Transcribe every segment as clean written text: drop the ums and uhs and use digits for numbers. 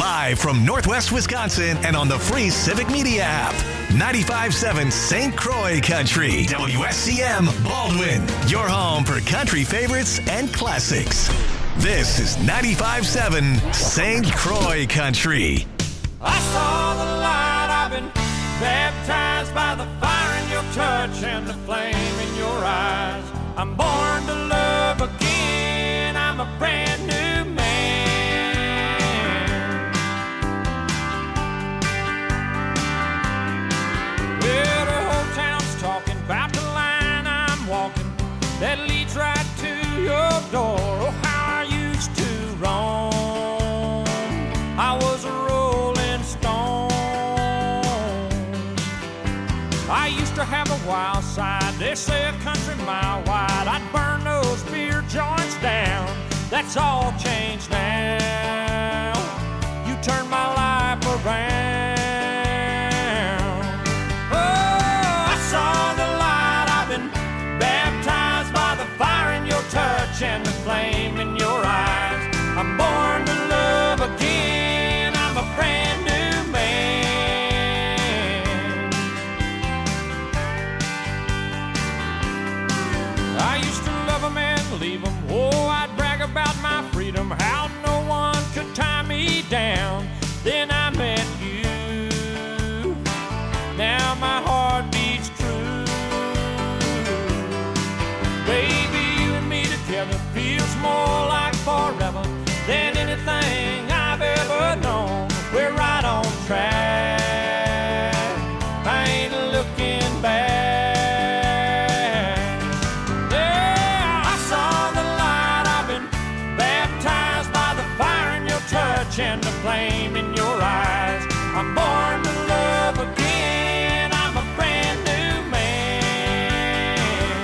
Live from Northwest Wisconsin and on the free Civic Media app. 95.7 St. Croix Country. WSCM Baldwin. Your home for country favorites and classics. This is 95.7 St. Croix Country. I saw the light. I've been baptized by the fire in your touch and the flame in your eyes. I'm born to love again. I'm a brand new man. Well, the whole town's talking about the line I'm walking that leads right to your door. Oh, how I used to roam. I was a rolling stone. I used to have a wild side. They say a country mile wide. I'd burn those beer joints down. That's all changed now. You turned my life around. Oh, I saw the light. I've been baptized by the fire in your touch and the flame in your eyes. I'm born to love again. I'm a brand new man. I used to love them and leave them. Oh, I'd brag about my freedom, how no one could tie me down. Then I met you. Now my heart beats true. Baby, you and me together feels more like forever than anything I've ever known. We're right on track. I ain't looking back. Yeah, I saw the light. I've been baptized by the fire in your touch and the flame in your eyes. I'm born to love again. I'm a brand new man.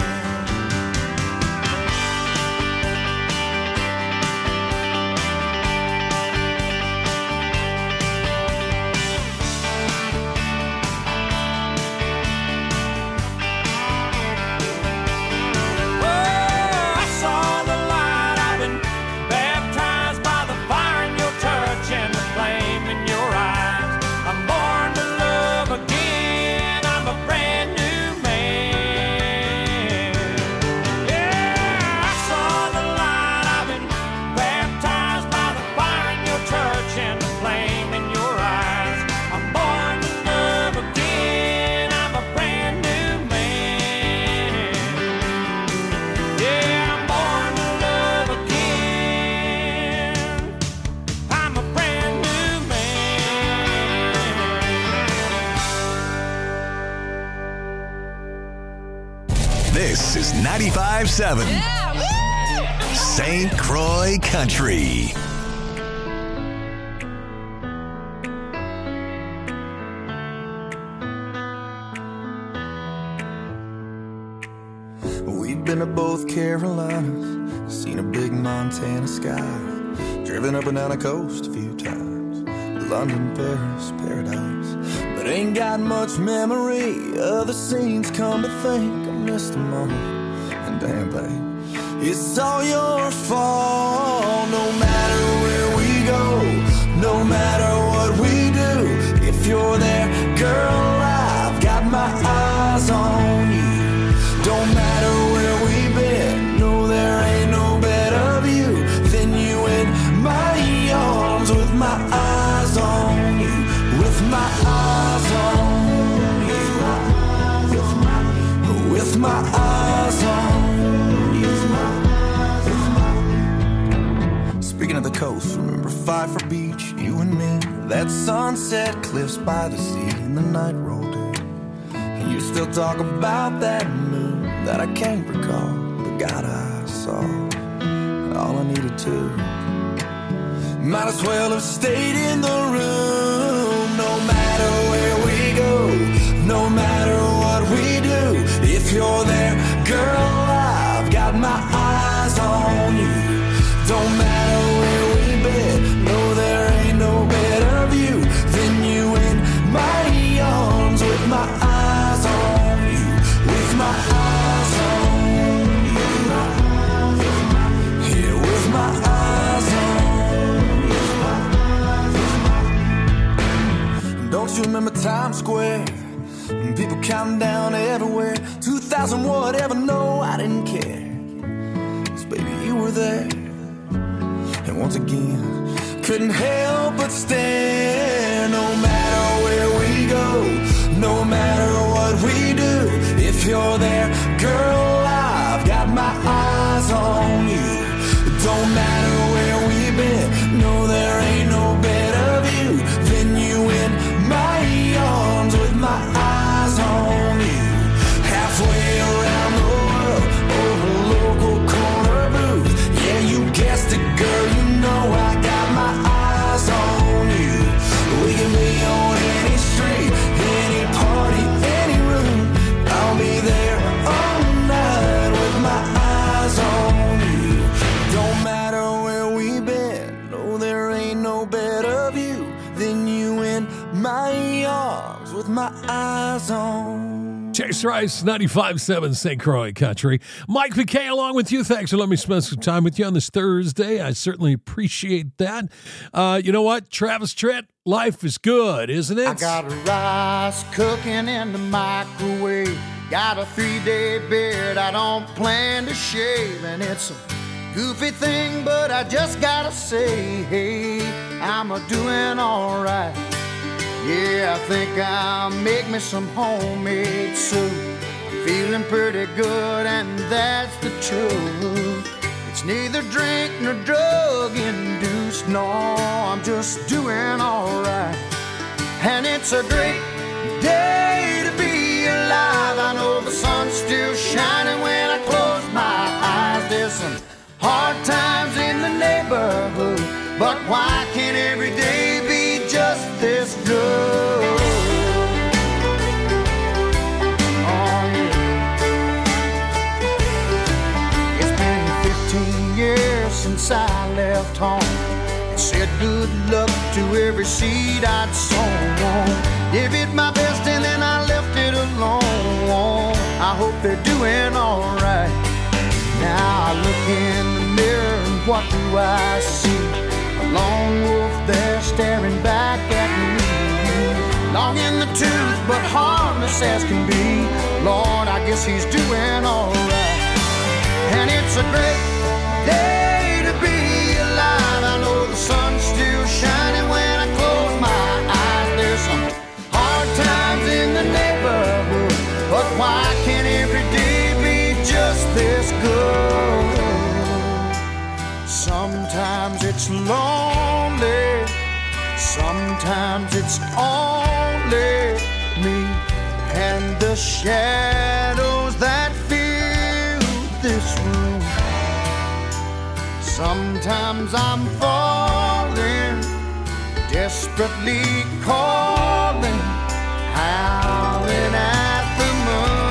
Oh, I saw the light. I've been baptized by the fire in your touch and the flame in your eyes. I'm born to love again. I'm a brand new man. Yeah, I saw the light. I've been baptized by the fire in your touch and the flame in your eyes. I'm born to love again. I'm a brand new man. Yeah, I'm born to love again. I'm a brand new man. This is 95.7 St. Croix Country. We've been to both Carolinas, seen a big Montana sky, driven up and down the coast a few times, London, Paris, paradise, but ain't got much memory of the scenes. Come to think, I missed them all, and damn babe, it's all your fault. No matter where we go, no matter what we do, if you're there, girl, I've got my eyes on you. Don't matter where we've been, no, there ain't no better view than you in my arms, with my eyes on you, with my eyes on you, with my eyes on you. Speaking of the coast, remember Pfeiffer Beach, you and me, that sunset cliffs by the sea, and the night rolled in. You still talk about that moon that I can't recall, but God, I saw all I needed to. Might as well have stayed in the room. No matter where we go, no matter what we do, if you're there, girl, I've got my eyes on you. Don't matter where we've been, no, there ain't no better view than you in my arms, with my eyes on you, with my eyes on you, yeah, with my eyes on you. Times Square. And people counting down everywhere. 2,000 whatever, no, I didn't care. 'Cause baby, you were there. And once again, couldn't help but stare. No matter where we go, no matter what we do, if you're there, girl, I've got my eyes on you. It don't matter where we've been, no, there ain't no better view than you in my arms with my eyes on you. Halfway around the world, over local corner booth. Yeah, you guessed it, girl, you know I got my eyes on you. We can be on any street, any party, any room. I'll be there all night with my eyes on you. Don't matter where we've been, no, there ain't no better view than you in my arms with my eyes on. Chase Rice, 95.7 St. Croix Country. Mike McKay along with you. Thanks for letting me spend some time with you on this Thursday. I certainly appreciate that. You know what? Travis Tritt, life is good, isn't it? I got rice cooking in the microwave. Got a 3-day beard I don't plan to shave. And it's a goofy thing, but I just gotta say, hey, I'm a-doing all right. Yeah, I think I'll make me some homemade soup. I'm feeling pretty good, and that's the truth. It's neither drink nor drug-induced. No, I'm just doing all right. And it's a great day to be alive. I know the sun's still shining when I close my eyes. There's some hard times in the neighborhood, but why can't every day be just this good? Oh, yeah. It's been 15 years since I left home. I said good luck to every seed I'd sown. Gave it my best and then I left it alone. I hope they're doing all right. Now I look in the mirror and what do I see? A lone wolf there staring back at me. Long in the tooth, but harmless as can be. Lord, I guess he's doing all right. And it's a great day to be alive. I know the sun's still shining when I close my eyes. There's some hard times in the neighborhood, but why can't every day be just this good? Sometimes it's lonely, sometimes it's only me and the shadows that fill this room. Sometimes I'm falling, desperately calling, howling at the moon.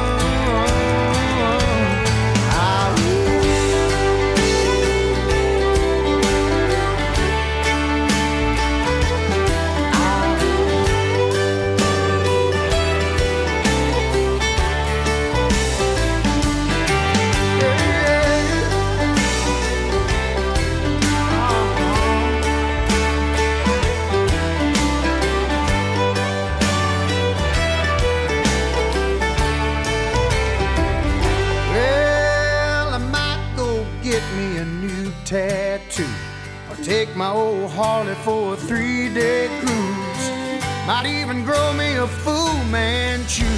Tattoo, or take my old Harley for a 3-day cruise. Might even grow me a Fu Manchu.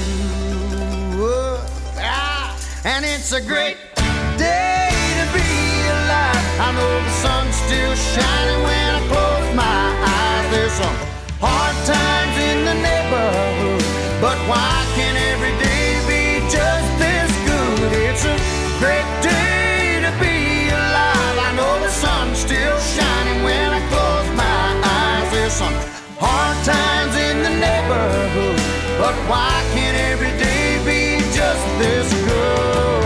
And it's a great day to be alive. I know the sun's still shining when I close my eyes. There's some hard times in the neighborhood, but why can't every day be just this good? It's a great day to be alive. I know the sun's still shining when I close my eyes. There's some hard times in the neighborhood, but why can't every day be just this good?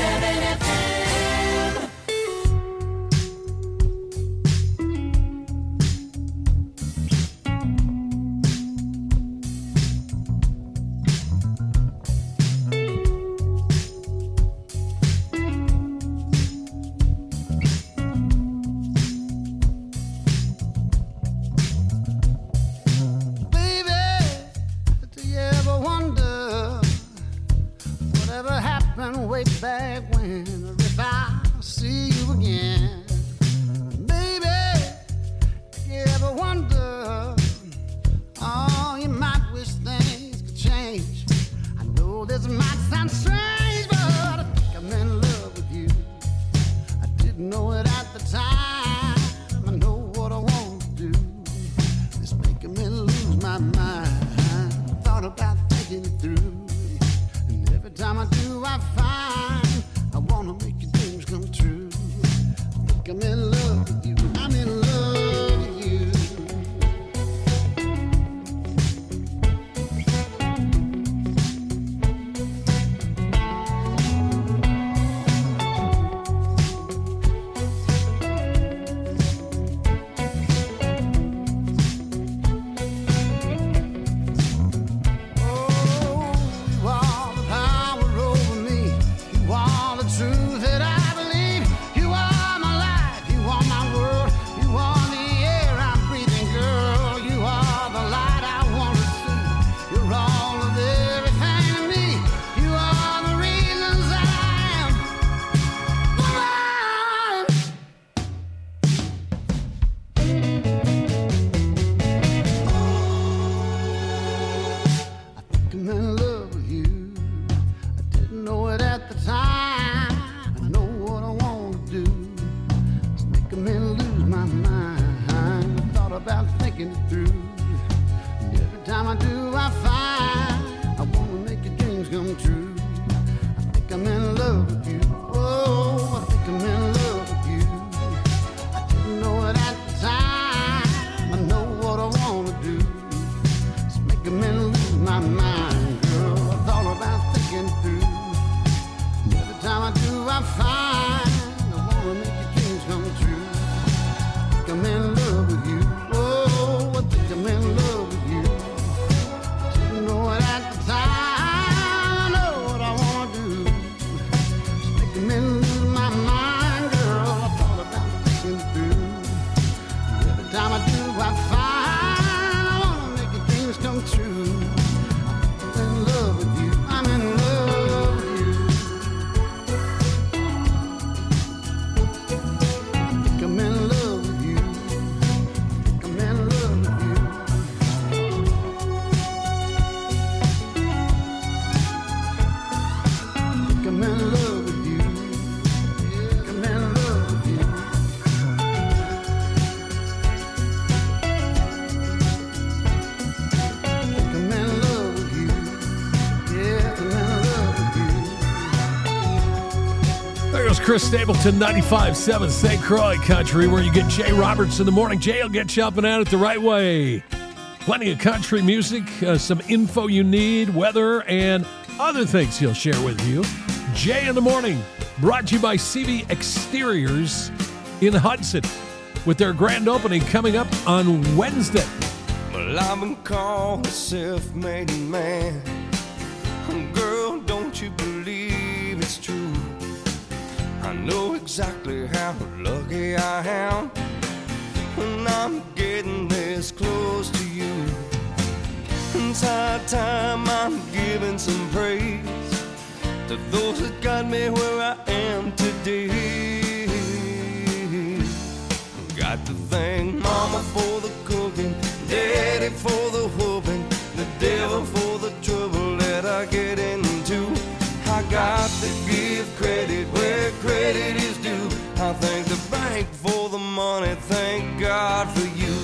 FM. Way back when, or if I see you again, baby, you ever wonder? Oh, you might wish things could change. I know this might sound strange, but I think I'm in love with you. I didn't know it at the time. I know what I want to do. It's making me lose my mind. Thought about thinking it through. Every time I do, I find I wanna make your dreams come true. I think I'm in love with you. I'm in love with you. Chris Stapleton, 95.7 St. Croix Country, where you get Jay Roberts in the morning. Jay will get you up and at it the right way. Plenty of country music, some info you need, weather, and other things he'll share with you. Jay in the morning, brought to you by CV Exteriors in Hudson, with their grand opening coming up on Wednesday. Well, I've been called a self-made man. Girl, don't you believe it's true? I know exactly how lucky I am when I'm getting this close to you. It's high time I'm giving some praise to those that got me where I am today. Got to thank Mama for the cooking, Daddy for the whooping, the devil for the trouble that I get into. I got to give credit where credit is due. I thank the bank for the money, thank God for you.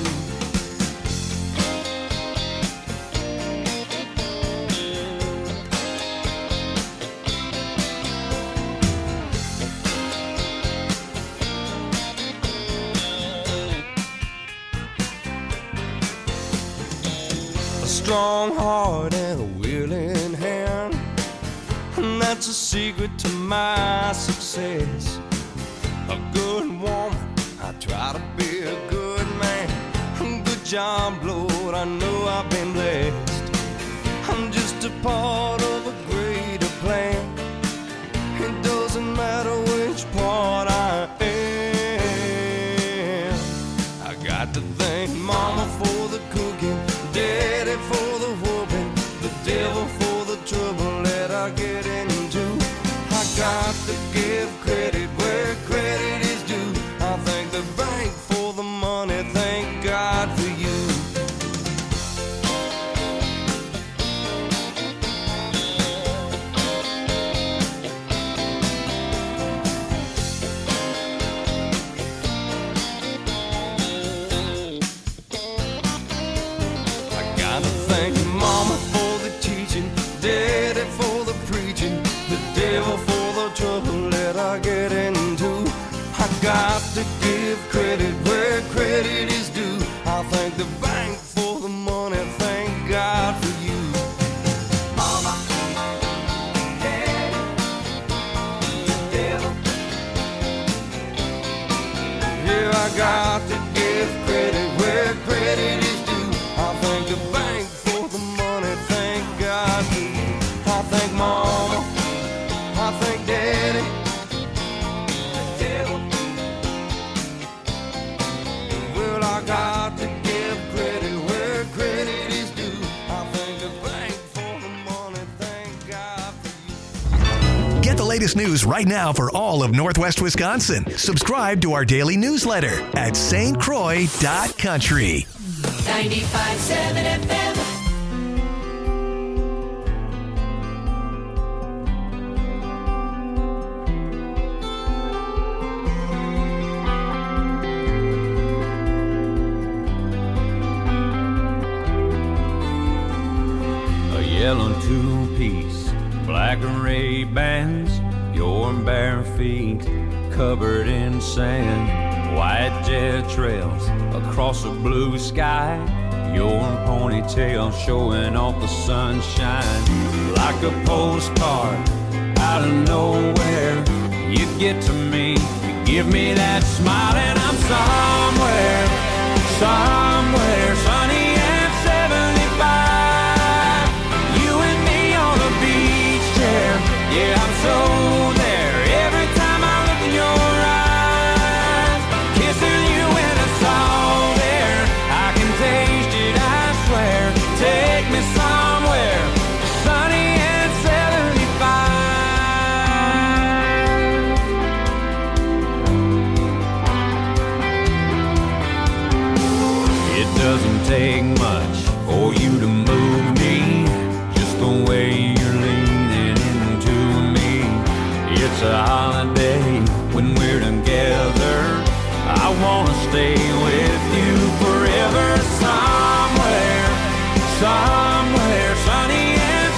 A strong heart and a willing hand, and that's it's a secret to my success. A good woman, I try to be a good man. Good job, Lord, I know I've been blessed. I'm just a part of a greater plan. It doesn't matter which part I am. I got to thank Mama for the cooking, Daddy for the whooping, the devil for the trouble that I get into. I got to give credit where credit is due. I thank the bank for the money, thank God for you. Thank Mama for the teaching, Daddy for the preaching, the devil for the trouble that I get into. I got to give credit where credit is due. I thank the bank for the money, thank God for you. Mama, Daddy, the devil. Yeah, I got to give credit where credit is due. I thank the bank for the money, thank God for you. I thank Mama, I thank Daddy, the devil. Well, I got to give credit where credit is due. I thank the bank for the money, thank God for you. Get the latest news right now for all of Northwest Wisconsin. Subscribe to our daily newsletter at stcroix.country. 95.7 FM. A yellow two-piece, black array bands, your bare feet covered in sand, white jet trails across a blue sky, your ponytail showing off the sunshine. Like a postcard out of nowhere, you get to me, you give me that smile, and I'm somewhere, somewhere sunny and 75. You and me on a beach chair, yeah, I'm so there. Every time I look in your eyes, kissing you and it's all there. I can taste it, I swear. Take me somewhere sunny and 75. It doesn't take much for you to move me, just the way you're leaning into me. It's a holiday when we're together. I wanna stay with you forever. Somewhere, somewhere sunny and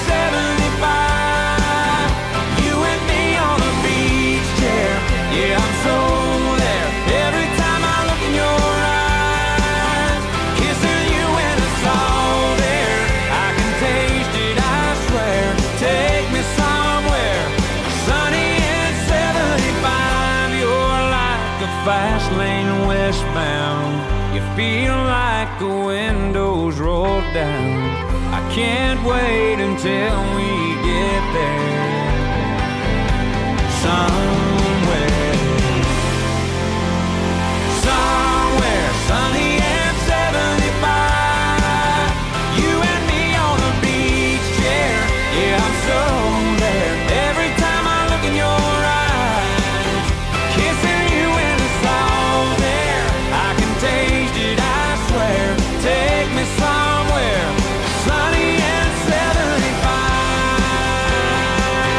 75. You and me on a beach chair, yeah, I'm so there. Every time I look in your eyes, kissing you and it's all there. I can taste it, I swear. Take me somewhere sunny and 75. You're like a fast lane westbound. You feel like the windows roll down. I can't wait until we get there. Somewhere, somewhere sunny and 75. You and me on a beach chair, yeah, I'm so there. Every time I look in your eyes, kissing you and it's all there. I can taste it, I swear. Take me somewhere sunny and 75.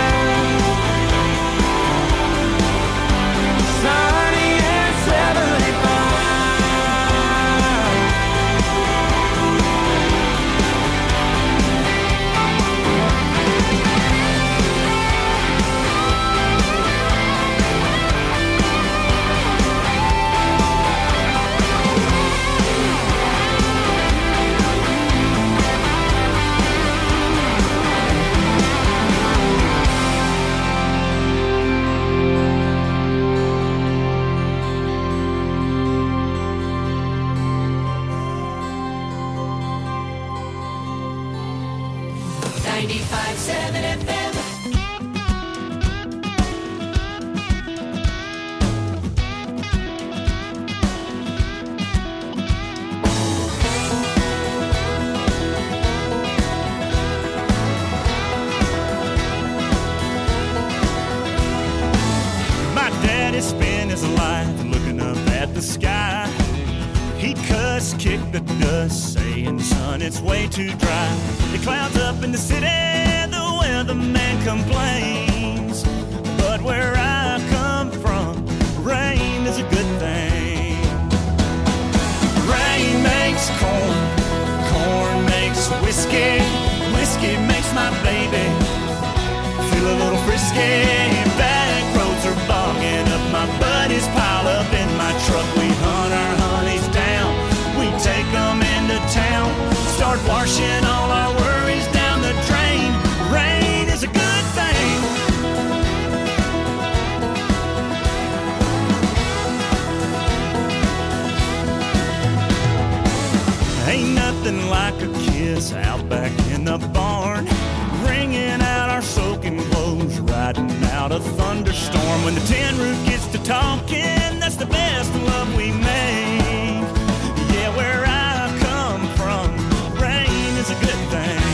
life looking up at the sky. He'd cuss, kick the dust, saying, son, it's way too dry. The clouds up in the city, the weatherman complains. But where I come from, rain is a good thing. Rain makes corn, corn makes whiskey, whiskey makes my baby feel a little frisky. Back roads are bogging up, my buddies pile up in my truck. We hunt our honeys down, we take them into town, start washing all our worries down the drain. Rain is a good thing. Ain't nothing like a kiss out back in the barn, wringing out our soaking clothes, riding out a thunderstorm. When the tin roof gets to talking, that's the best love we make. Yeah, where I come from, rain is a good thing.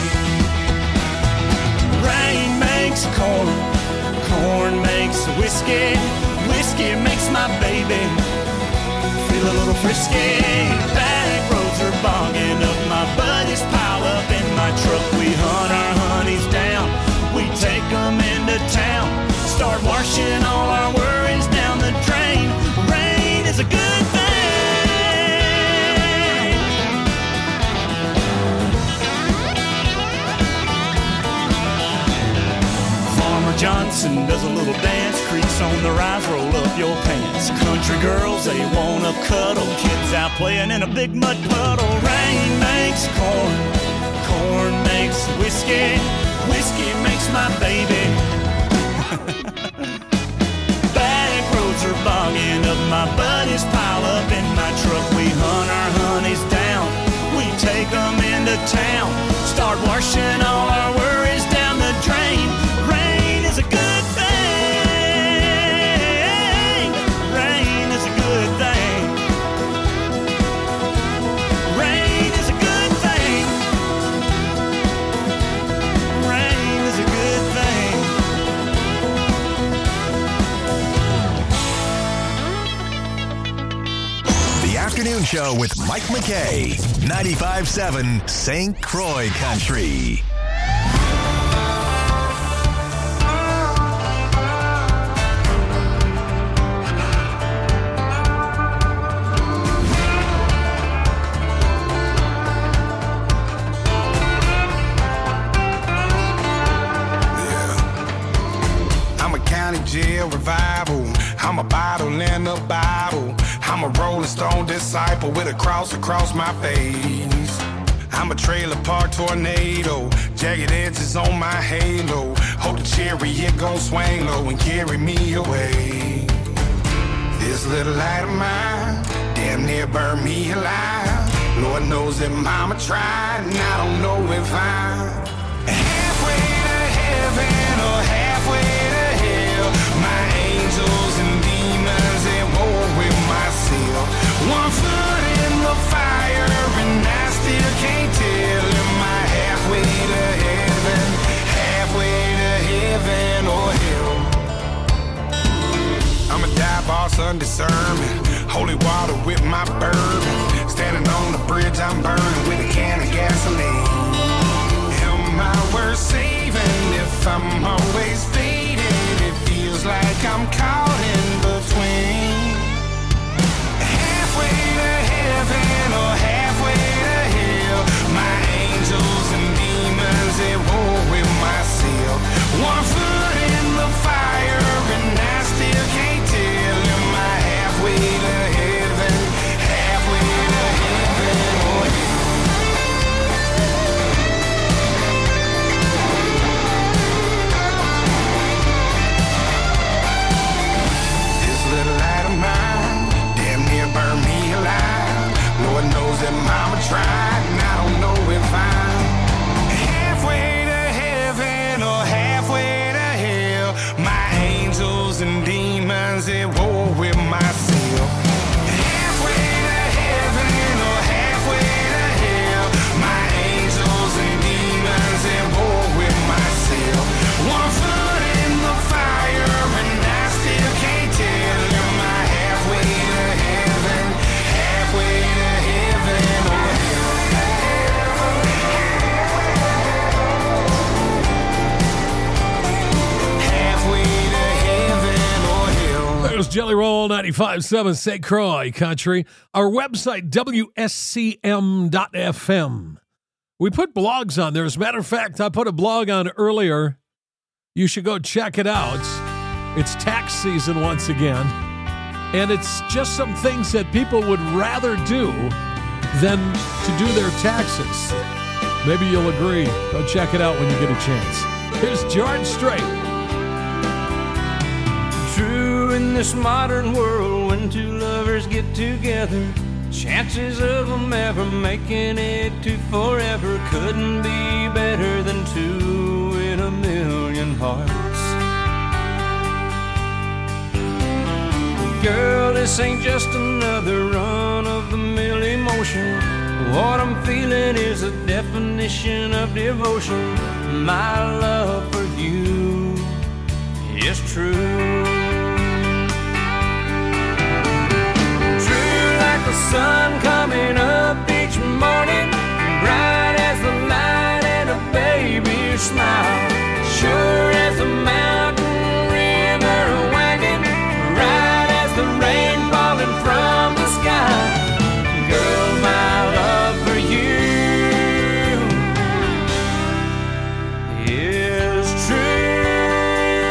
Rain makes corn, corn makes whiskey, whiskey makes my baby feel a little frisky. Back roads are bogging up, my buddies pile up in my truck. We hunt our honeys down, we take them into town, start washing all our worries down the drain. Rain is a good thing. Farmer Johnson does a little dance, creaks on the rise, roll up your pants. Country girls, they wanna cuddle, kids out playing in a big mud puddle. Rain makes corn, corn makes whiskey, whiskey makes my baby. Back roads are bogging up, my buddies pile up in my truck. We hunt our honeys down, we take them into town, start washing all our worries down the drain. Rain is a good thing. Rain is a good thing. Rain is a good thing. Rain is a good thing. The Afternoon Show with Mike McKay, 95.7 St. Croix Country. Jail revival. I'm a bottle in a bottle. I'm a Rolling Stone disciple with a cross across my face. I'm a trailer park tornado, jagged edges on my halo. Hope the chariot gon' swing low and carry me away. This little light of mine damn near burned me alive. Lord knows that mama tried, and I don't know if I'm halfway to heaven or halfway to hell. My angels and demons at war with myself. One foot in the fire and I still can't tell. Am I halfway to heaven, halfway to heaven or hell? I'm a dive boss under sermon, holy water with my bourbon. Standing on the bridge I'm burning with a can of gasoline. Am I worth saving if I'm always fading? It feels like I'm caught in between. Halfway to heaven or halfway to hell. My angels and demons at war with myself. One foot in the fire and I still can't tell. Am I halfway to heaven, halfway to heaven or hell? This little light of mine damn near burned me alive. Lord knows that mama tried, and I don't know if I'm halfway to heaven or halfway to hell. My angels and demons at war with myself. Halfway to heaven or halfway to hell. My angels and demons at war with myself. One foot in the fire and I still can't tell. Am I halfway Brothers Jelly Roll, 95.7 St. Croix Country. Our website, WSCM.FM. We put blogs on there. As a matter of fact, I put a blog on earlier. You should go check it out. It's tax season once again. And it's just some things that people would rather do than to do their taxes. Maybe you'll agree. Go check it out when you get a chance. Here's George Strait. True in this modern world, when two lovers get together, chances of them ever making it to forever couldn't be better than two in a million hearts. Girl, this ain't just another run-of-the-mill emotion. What I'm feeling is a definition of devotion. My love for you is true. True like the sun coming up each morning, bright as the light and a baby's smile, sure as a mountain river wagon, right as the rain falling from the sky. Girl, my love for you is true.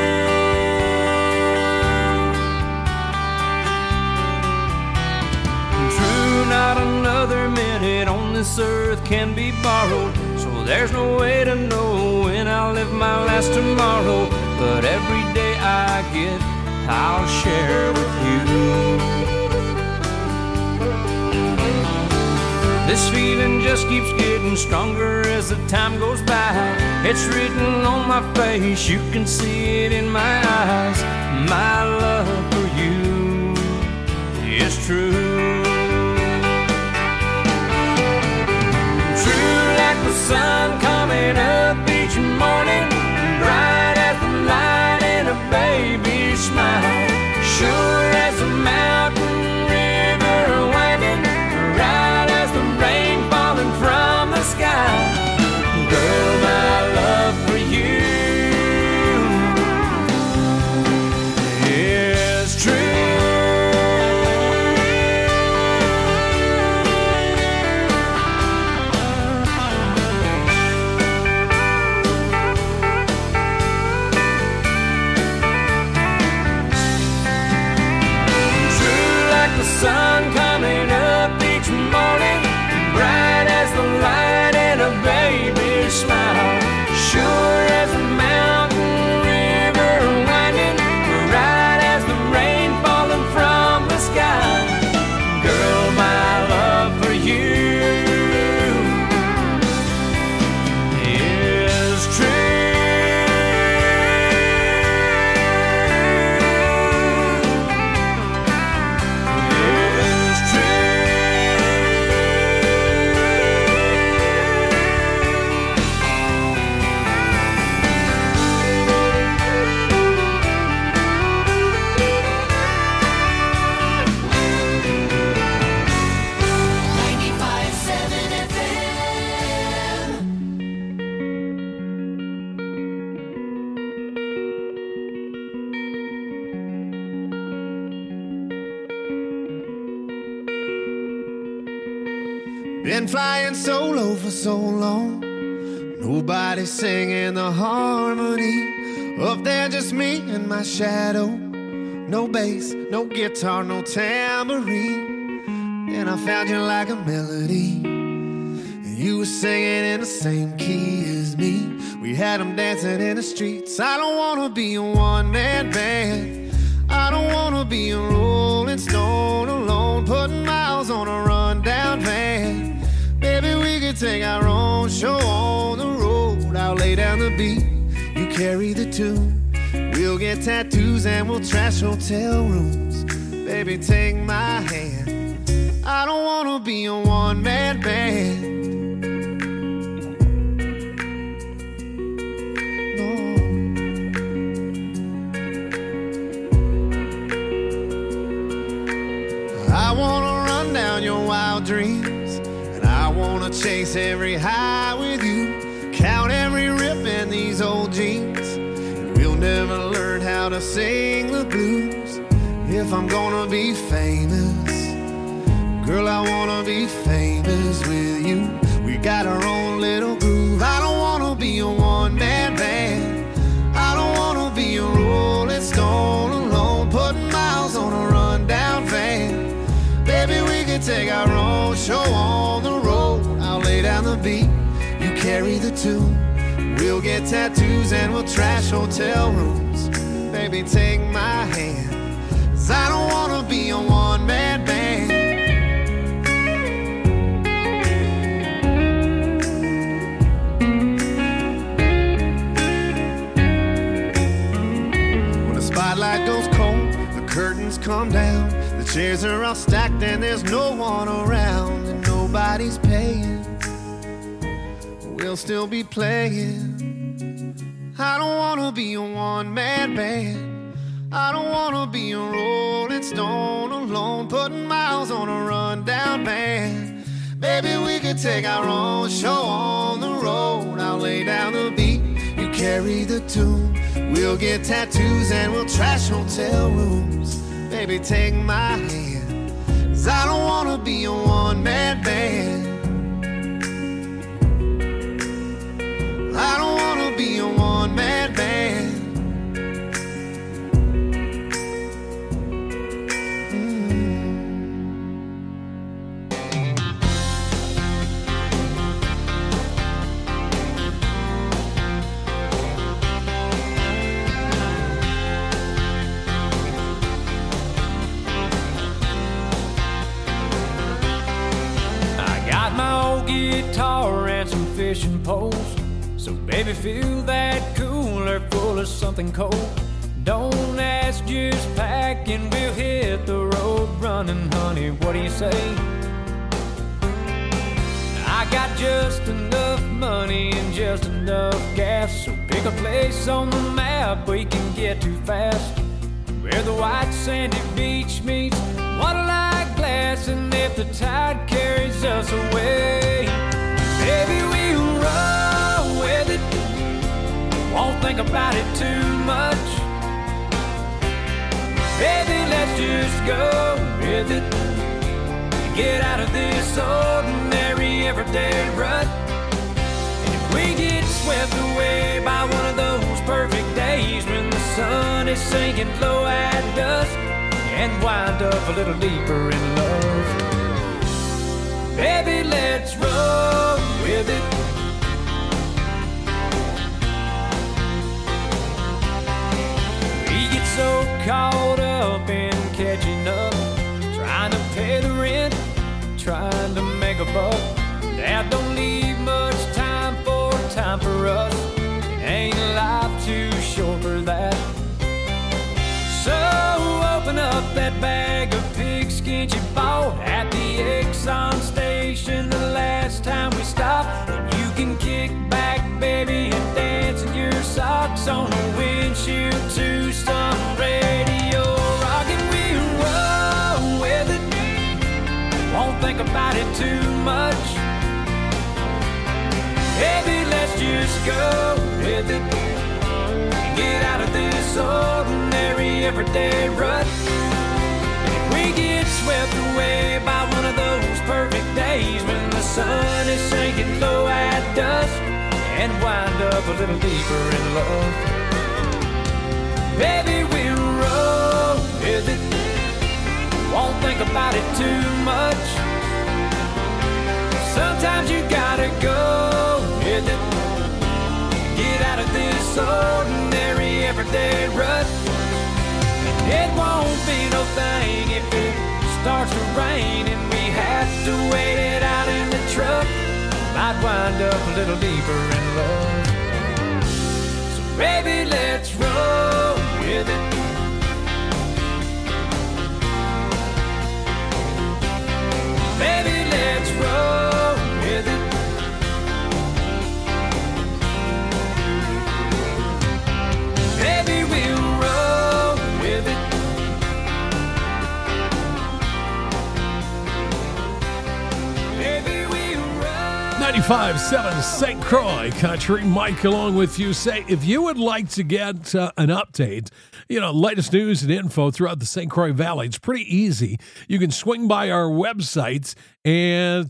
True, not another minute on this earth can be borrowed, so there's no way to know when I'll live my last tomorrow. But every day I get, I'll share with you. This feeling just keeps getting stronger as the time goes by. It's written on my face, you can see it in my eyes. My love for you is true. True like the sun coming up each morning, bright as the light in a baby's smile, sure as a mountain river winding, right as the rain falling from the sky. Girl, my love for you is true. Sun coming up each morning, bright as the light in a baby's smile, sure as a mountain river winding, right as the rain falling from the sky. Girl, my love for you is true. Been flying solo for so long, nobody singing the harmony. Up there just me and my shadow, no bass, no guitar, no tambourine. And I found you like a melody, and you were singing in the same key as me. We had them dancing in the streets. I don't wanna be a one-man band, I don't wanna be a rolling stone alone, putting miles on a rundown van. Baby, we could take our own show on the road. I'll lay down the beat, you carry the tune. We'll get tattoos and we'll trash hotel rooms. Baby, take my hand, I don't wanna be a one-man band. I wanna run down your wild dreams, and I wanna chase every high with you, count every rip these old jeans. We'll never learn how to sing the blues. if I'm gonna be famous. Girl, I wanna be famous with you. We got our own little groove. I don't wanna be a one-man band. I don't wanna be a Rolling Stone alone, putting miles on a rundown van. Baby, we can take our own show on the road. I'll lay down the beat, you carry the tune. We'll get tattoos and we'll trash hotel rooms. Baby, take my hand, 'cause I don't wanna be a one-man band. When the spotlight goes cold, the curtains come down, the chairs are all stacked and there's no one around, and nobody's paying. We'll still be playing. I don't wanna be a one-man band. I don't wanna be a Rolling Stone alone, putting miles on a rundown van. Baby, we could take our own show on the road. I'll lay down the beat, you carry the tune. We'll get tattoos and we'll trash hotel rooms. Baby, take my hand, 'cause I don't wanna be a one-man band. I don't wanna be a one-man band. I got my old guitar and some fishing poles. So baby, fill that cooler full of something cold. Don't ask, just pack and we'll hit the road running, honey. What do you say? I got just enough money and just enough gas, so pick a place on the map we can get to fast, where the white sandy beach meets water-like glass, and if the tide carries us away, baby, we'll roll with it. Won't think about it too much. Baby, let's just go with it. Get out of this ordinary everyday rut. And if we get swept away by one of those perfect days when the sun is sinking low at dusk, and wind up a little deeper in love, baby, let's roll with it. So caught up in catching up, trying to pay the rent, trying to make a buck. That don't leave much time for us. It ain't life too short for that. So open up that bag of pigskin you bought at the Exxon station the last time we stopped. And you can kick back, baby, and dance in your socks on the windshield to some radio rock, and we'll roll with it. Won't think about it too much. Baby, let's just go with it. Get out of this ordinary everyday rut. And if we get swept away by one of those perfect days when the sun is sinking low at dusk, and wind up a little deeper in love, baby, we'll roll with it. Won't think about it too much. Sometimes you gotta go with it. Get out of this ordinary everyday rut. It won't be no thing if it starts to rain and we have to wait it out in the truck. Might wind up a little deeper in love. So baby, let's roll with it. Baby, let's roll with it. Baby, we'll roll with it. Baby, we'll roll. 95.7 St. Croix Country. Mike along with you. Say, if you would like to get an update, latest news and info throughout the St. Croix Valley, it's pretty easy. You can swing by our website at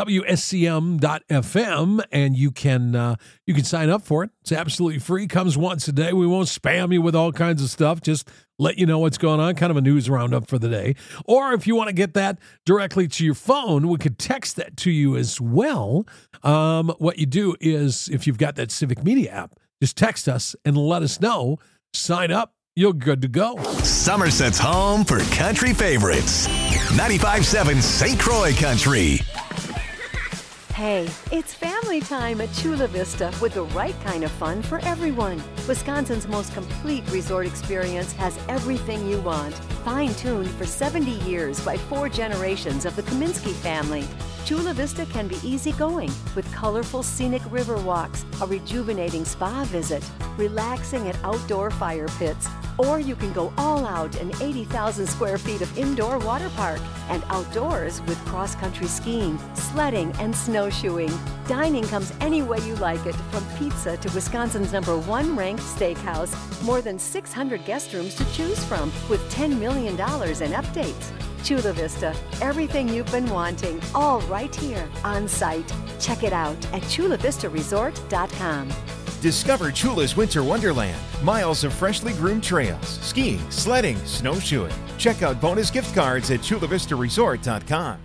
WSCM.FM, and you can sign up for it. It's absolutely free. Comes once a day. We won't spam you with all kinds of stuff. Just let you know what's going on, kind of a news roundup for the day. Or if you want to get that directly to your phone, we could text that to you as well. What you do is, if you've got that Civic Media app, just text us and let us know. Sign up. You're good to go. Somerset's home for country favorites. 95.7 St. Croix Country. Hey, it's family time at Chula Vista with the right kind of fun for everyone. Wisconsin's most complete resort experience has everything you want. Fine-tuned for 70 years by 4 generations of the Kaminsky family. Chula Vista can be easygoing with colorful scenic river walks, a rejuvenating spa visit, relaxing at outdoor fire pits, or you can go all out in 80,000 square feet of indoor water park and outdoors with cross-country skiing, sledding, and snowshoeing. Dining comes any way you like it, from pizza to Wisconsin's #1 ranked steakhouse. More than 600 guest rooms to choose from with $10 million in updates. Chula Vista, everything you've been wanting, all right here on site. Check it out at chulavistaresort.com. Discover Chula's Winter Wonderland. Miles of freshly groomed trails, skiing, sledding, snowshoeing. Check out bonus gift cards at chulavistaresort.com.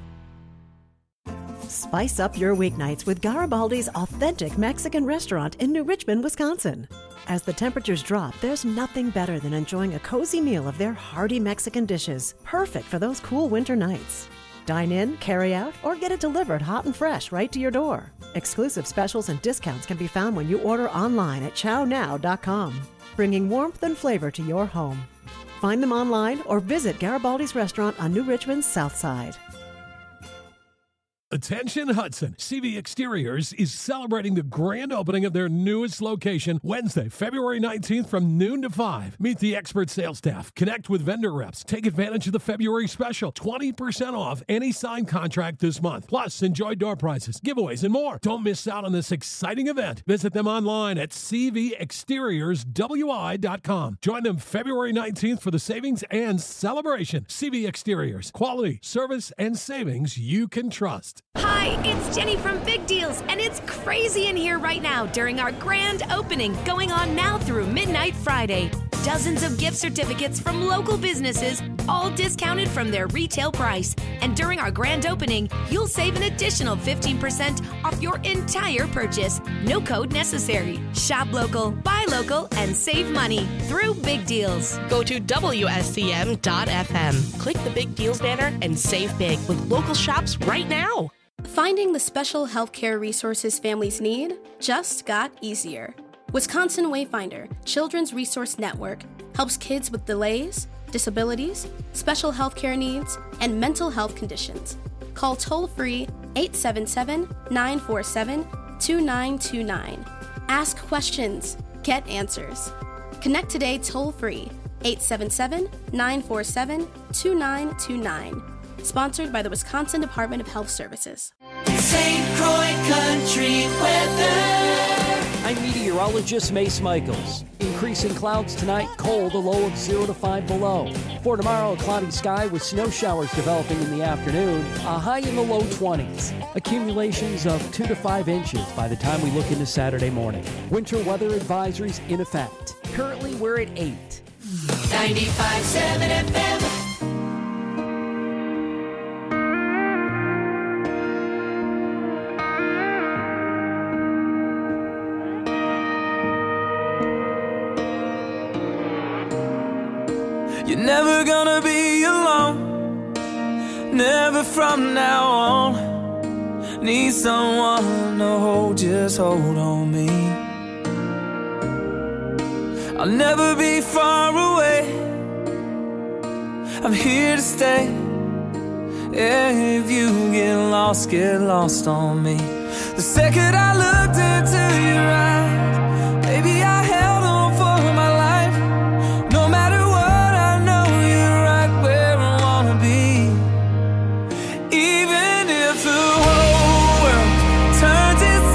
Spice up your weeknights with Garibaldi's authentic Mexican restaurant in New Richmond, Wisconsin. As the temperatures drop, there's nothing better than enjoying a cozy meal of their hearty Mexican dishes, perfect for those cool winter nights. Dine in, carry out, or get it delivered hot and fresh right to your door. Exclusive specials and discounts can be found when you order online at chownow.com, bringing warmth and flavor to your home. Find them online or visit Garibaldi's restaurant on New Richmond's South Side. Attention Hudson, CV Exteriors is celebrating the grand opening of their newest location Wednesday, February 19th from noon to 5. Meet the expert sales staff, connect with vendor reps, take advantage of the February special, 20% off any signed contract this month. Plus, enjoy door prizes, giveaways, and more. Don't miss out on this exciting event. Visit them online at cvexteriorswi.com. Join them February 19th for the savings and celebration. CV Exteriors, quality, service, and savings you can trust. Hi, it's Jenny from Big Deals, and it's crazy in here right now during our grand opening going on now through midnight Friday. Dozens of gift certificates from local businesses, all discounted from their retail price. And during our grand opening, you'll save an additional 15% off your entire purchase. No code necessary. Shop local, buy local, and save money through Big Deals. Go to WSCM.FM. Click the Big Deals banner and save big with local shops right now. Finding the special healthcare resources families need just got easier. Wisconsin Wayfinder Children's Resource Network helps kids with delays, disabilities, special healthcare needs, and mental health conditions. Call toll-free 877-947-2929. Ask questions. Get answers. Connect today toll-free 877-947-2929. Sponsored by the Wisconsin Department of Health Services. St. Croix Country weather. I'm meteorologist Mace Michaels. Increasing clouds tonight, cold, a low of 0 to 5 below. For tomorrow, a cloudy sky with snow showers developing in the afternoon, a high in the low 20s. Accumulations of 2 to 5 inches by the time we look into Saturday morning. Winter weather advisories in effect. Currently, we're at 8. 95.7 FM. You're never gonna be alone, never from now on. Need someone to hold, just hold on me. I'll never be far away, I'm here to stay. Yeah, if you get lost on me. The second I looked into your eyes, baby, I held on for my life. No matter what, I know you're right where I wanna be. Even if the whole world turns its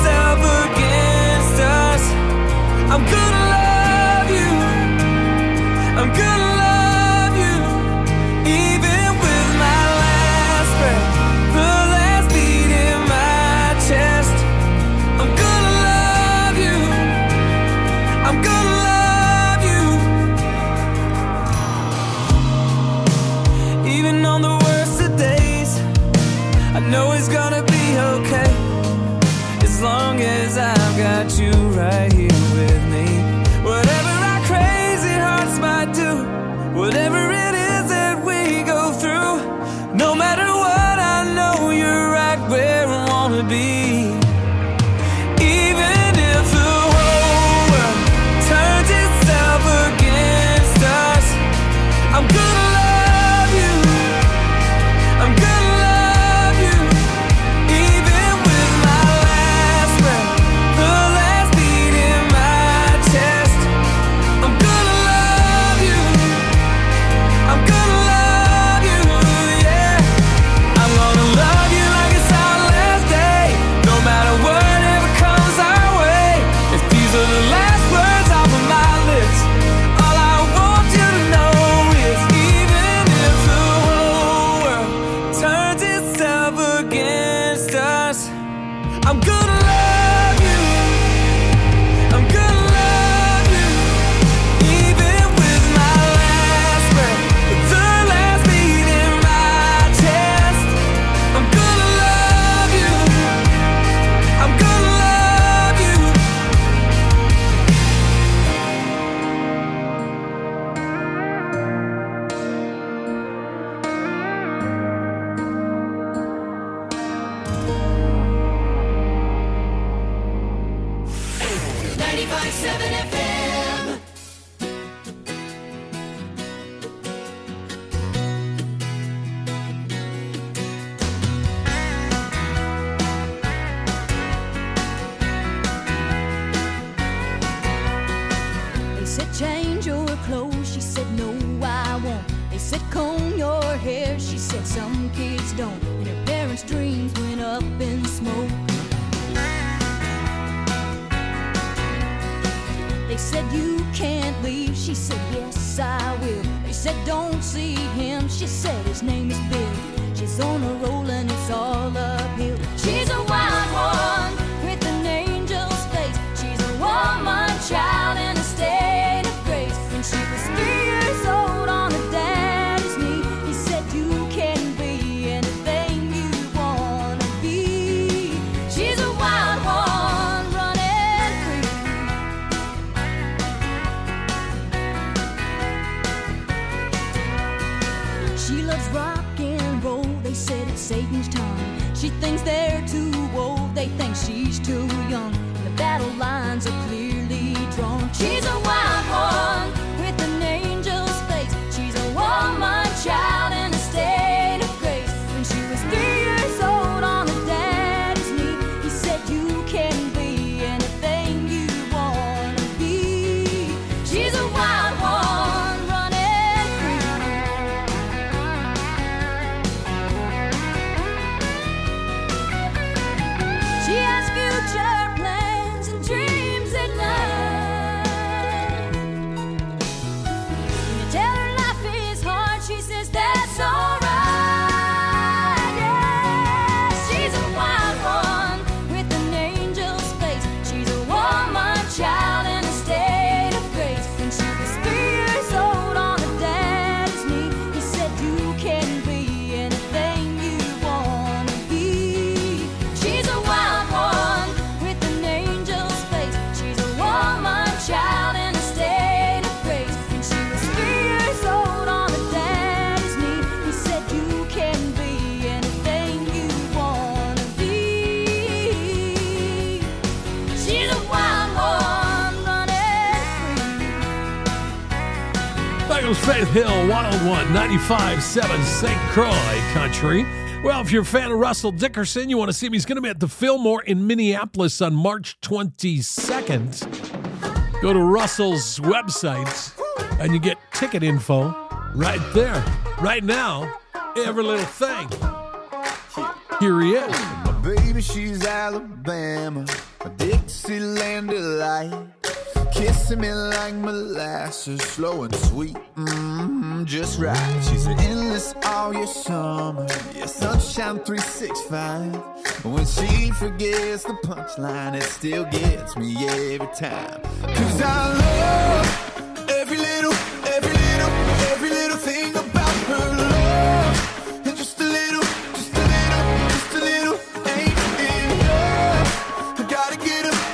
Whatever it is that we go through, no matter what, I know you're right where I wanna be. Even if the whole world turns itself against us, I'm gonna love you. I'm gonna love you. Even with my last breath, the last beat in my chest, I'm gonna love you. I'm gonna love you, yeah. I'm gonna love you like it's our last day, no matter whatever comes our way. If these are the last words off of my lips, all I want you to know is even if the whole world turns itself against us, I'm gonna love you. I'm gonna love you. Even with my last breath, the last beat in my chest, I'm gonna love you. I'm gonna love you. They said change your clothes, she said no I won't. They said comb your hair, she said some kids don't. And her parents' dreams went up in smoke. They said you can't leave, she said yes I will. They said don't see him, she said his name is Bill. She's on a roll and it's all uphill. She's a wild one with an angel's face. She's a woman child in a state of grace. When she was 3 years old on her daddy's knee, he said you can be anything you wanna be. She's a wild one running free. She loves rock and roll, they said it's Satan's tongue. She thinks they're too old, they think she's too young. And the battle lines are clearly drawn. She's a wild one with an angel's face. She's a woman child in a state of grace. When she was 3 years old on her daddy's knee, he said you can be anything you wanna be. She's a wild one running free. She has future plans and dreams at night. When you tell her life is hard, she says that's alright. Yeah, she's a wild one with an angel's face. She's a woman child in a state of grace. When she was 3 years old on her daddy's knee, he said you can be anything you wanna be. She's a wild one with an angel's face. She's a woman child in a state of grace. When she was 3 years old on her daddy's knee, he said you can be anything you wanna be. She's a wild one running free. That goes Faith Hill, Wild One, 95.7 St. Croix Country. Well, if you're a fan of Russell Dickerson, you want to see him, he's going to be at the Fillmore in Minneapolis on March 22nd. Go to Russell's website and you get ticket info right there. Right now, every little thing. Here he is. My baby, she's Alabama, a Dixieland delight. Kissing me like molasses, slow and sweet, just right. She's an endless all year summer, yeah, sunshine 365. When she forgets the punchline, it still gets me every time. 'Cause I love every little thing about her love. And just a little ain't enough. I gotta get her,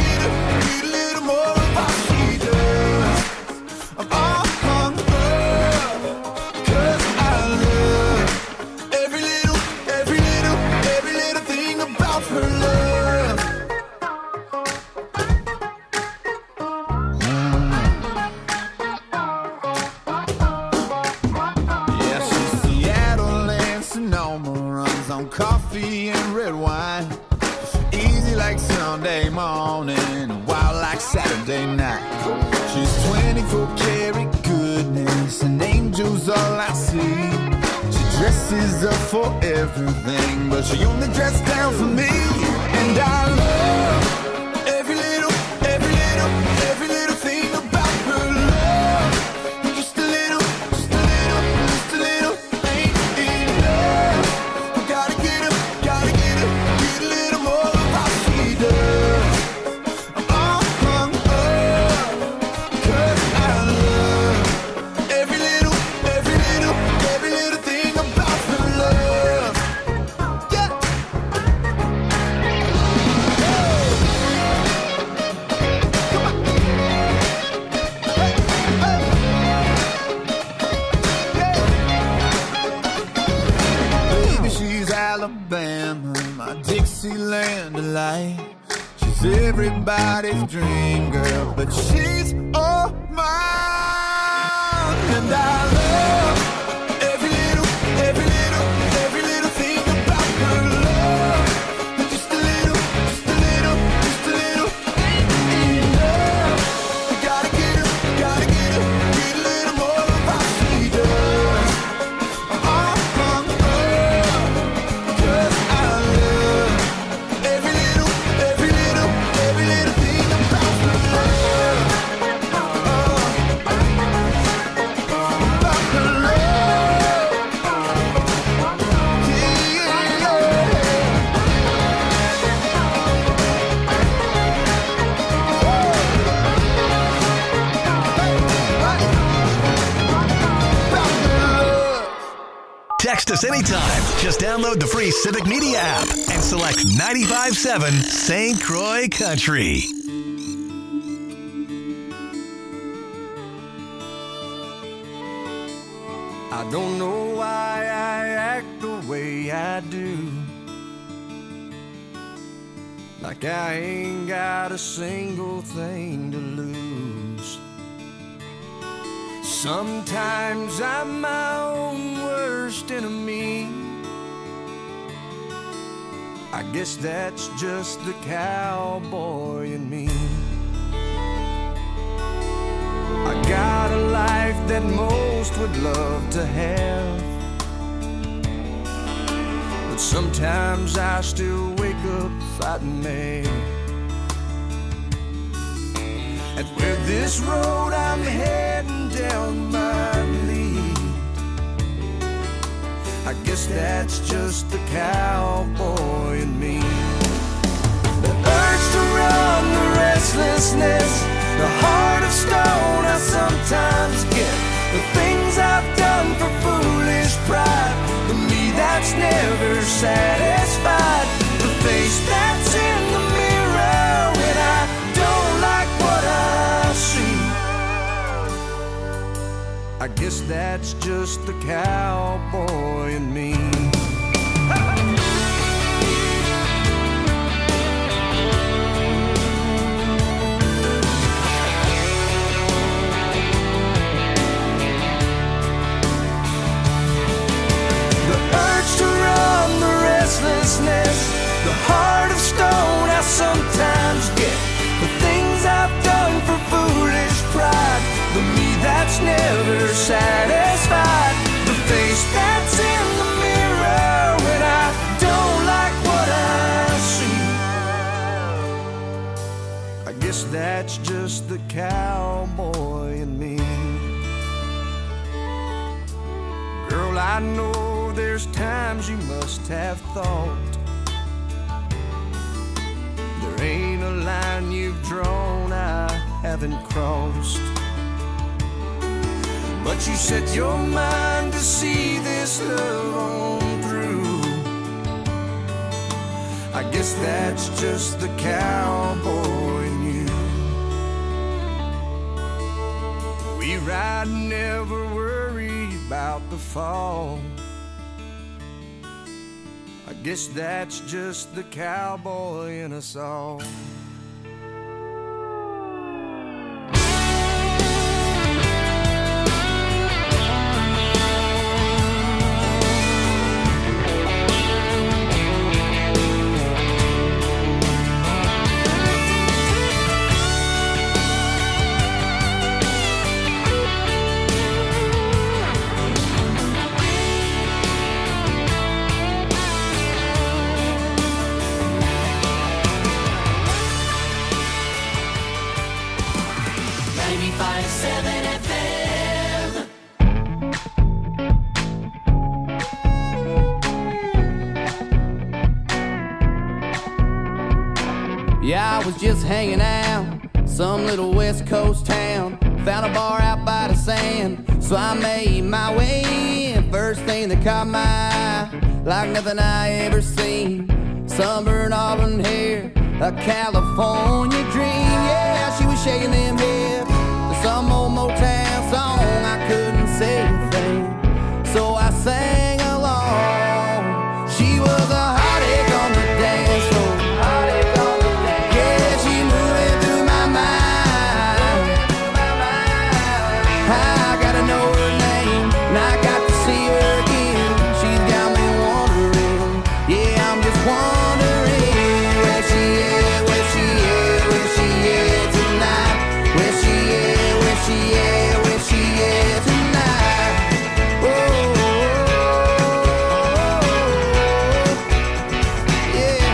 need a little more of what she does. I'm all hung up. red wine. Easy like Sunday morning, wild like Saturday night. She's 24 karat goodness, and angels all I see. She dresses up for everything, but she only dresses down for me. And I love every little thing about her love. Just a little ain't enough. Gotta get a little more of how she does. Cause I love every little thing about her love. Yeah. Baby, she's Alabama, my Dixieland delight. She's everybody's dream girl, but she's all mine. And I love every little thing about her love. Just a little ain't enough. Gotta get a little more of how she does. Cause I love every little thing about her love. About her love. Text us anytime. Just download the free Civic Media app and select 95.7 St. Croix Country. I don't know why I act the way I do. Like I ain't got a single thing to lose. Sometimes I'm my own worst enemy. I guess that's just the cowboy in me. I got a life that most would love to have, but sometimes I still wake up fighting mad. And where this road I'm heading down might lead, I guess that's just the cowboy in me. The urge to run, the restlessness, the heart of stone I sometimes get. The things I've done for foolish pride, the me that's never satisfied. The face that's in the mirror when I don't like what I see. I guess that's just the cowboy in me. The heart of stone I sometimes get. The things I've done for foolish pride, the me that's never satisfied. The face that's in the mirror when I don't like what I see. I guess that's just the cowboy in me. Girl, I know there's times you must have thought there ain't a line you've drawn I haven't crossed. But you set your mind to see this love on through. I guess that's just the cowboy in you. We ride, never worry about the fall. I guess that's just the cowboy in us all. was just hanging out, some little West Coast town. Found a bar out by the sand, so I made my way in. First thing that caught my eye, like nothing I ever seen. Sunburned auburn hair, a California dream. Yeah, she was shaking them hips to some old Motown song. I couldn't say a thing, so I sang along. She was a heartache on the dance floor. Yeah, she moving through my mind. I gotta know her name, and I got to see her again. She's got me wondering, yeah, I'm just wondering where she is, where she is, where she is tonight. Where she is, where she is, where she is tonight. Yeah.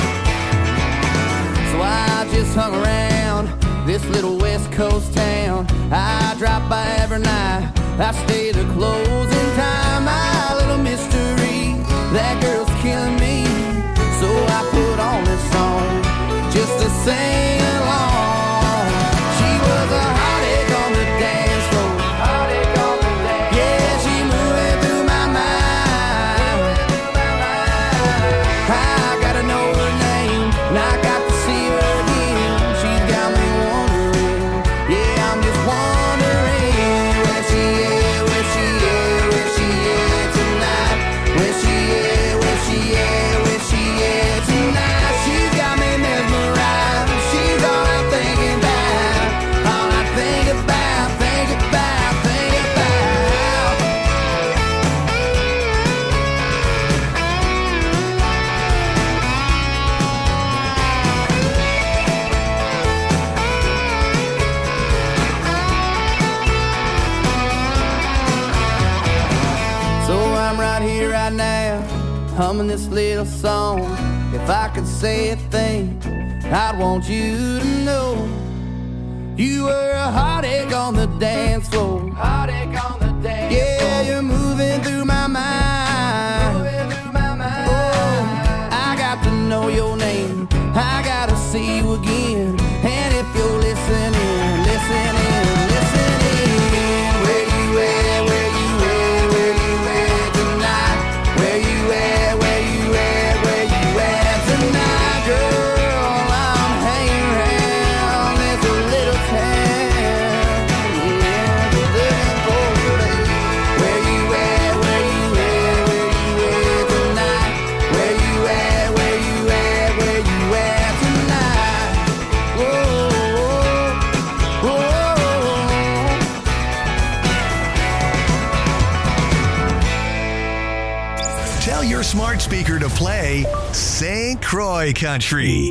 So I just hung around this little West Coast town. I drop by every night, I stay the closing time. My little mystery, that girl's killing me. So I put on this song just to sing along. She was a heartache on the dance floor. Yeah, she moving through my mind. I gotta know her name, and I got to see her again. She's got me wondering, yeah, I'm just wondering where she is, where she is, where she is tonight. Where she is, where she is, where she is tonight. She's got me mesmerized. She's all I'm thinking about, all I think about, think about, think about. So I'm right here, right now, humming this little song. If I could say a thing, I'd want you to know you were a heartache on the dance floor. Heartache on the dance floor. Yeah, you're moving through my mind. Moving through my mind. Oh, I got to know your name, I gotta see you again. And if you're listening, listening, listening, where you at, where you at, where you at tonight? Where you at, where you at, where you at tonight? Girl, I'm hanging around this little town. Yeah, looking for you. Where you at, where you at, where you at tonight? Where you at, where you at, where you at tonight? Whoa, whoa, whoa. Tell your smart speaker to play St. Croix Country.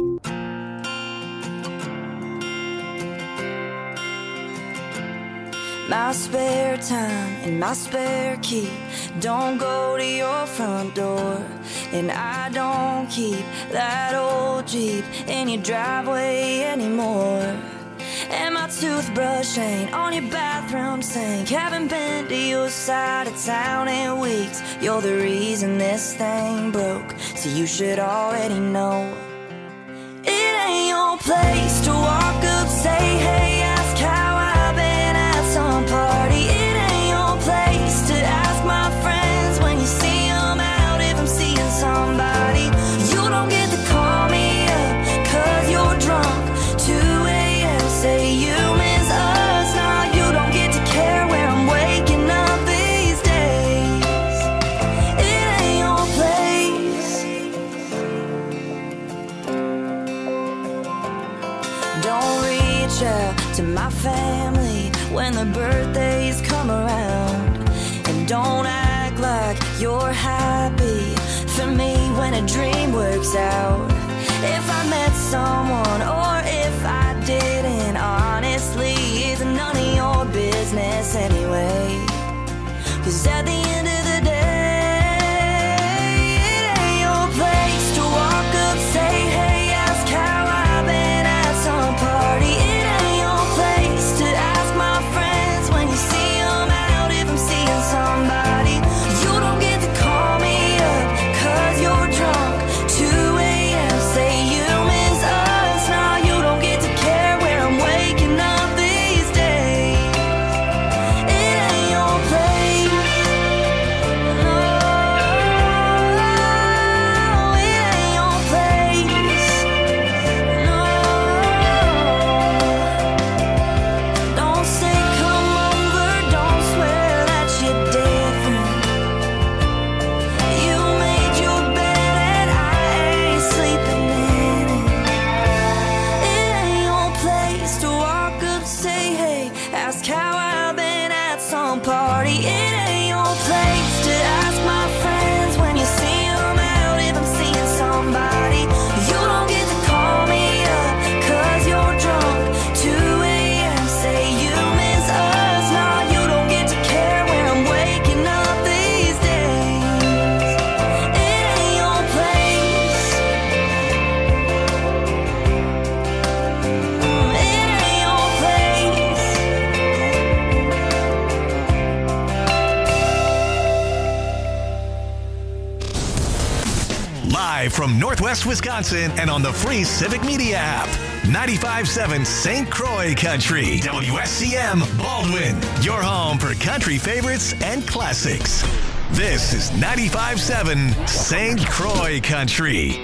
My spare time and my spare key don't go to your front door. And I don't keep that old Jeep in your driveway anymore. And my toothbrush ain't on your bathroom sink. Haven't been to your side of town in weeks. You're the reason this thing broke, so you should already know. It ain't your place to walk up, say hey, ask how I've been at some party. It ain't your place to ask my friends when you see them out if I'm seeing somebody. You don't get to call me up 'cause you're drunk. 2 a.m. say you miss us. Now you don't get to care where I'm waking up these days. It ain't your place. Don't reach out to my family when the birthdays come around. And don't act like you're happy for me when a dream works out. If I met someone or if I didn't, honestly, it's none of your business anyway. 'Cause at the end of the day, it ain't your place to walk up, say hey, ask how I've been at some party. It ain't your place to ask my friends when you see them out if I'm seeing somebody. You don't get to call me up 'cause you're drunk. 2 a.m. say you miss us. Now you live from Northwest Wisconsin and on the free Civic Media app. 95.7 St. Croix Country. WSCM Baldwin. Your home for country favorites and classics. This is 95.7 St. Croix Country.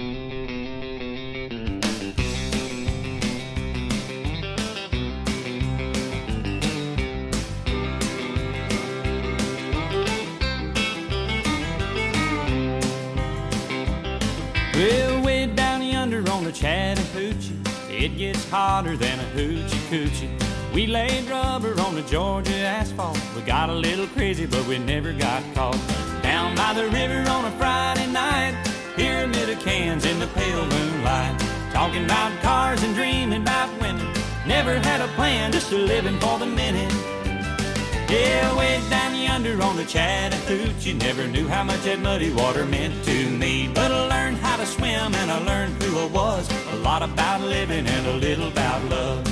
Well, way down yonder on the Chattahoochee, it gets hotter than a hoochie coochie. We laid rubber on the Georgia asphalt. We got a little crazy, but we never got caught. Down by the river on a Friday night, pyramid of cans in the pale moonlight. Talking about cars and dreaming about women. Never had a plan, just a living for the minute. Yeah, way down yonder on the Chattahoochee, never knew how much that muddy water meant to me. But I learned how to swim and I learned who I was. A lot about living and a little about love.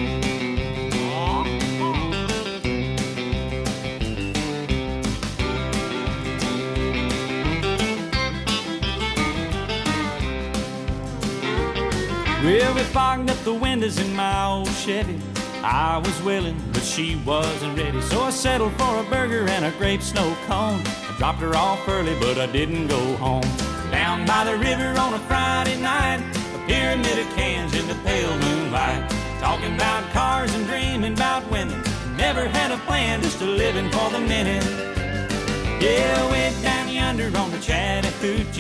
Well, we fogged up the windows in my old Chevy. I was willing, but she wasn't ready. So I settled for a burger and a grape snow cone. I dropped her off early, but I didn't go home. Down by the river on a Friday night, a pyramid of cans in the pale moonlight. Talking about cars and dreaming about women. Never had a plan, just a living for the minute. Yeah, way down yonder on the Chattahoochee.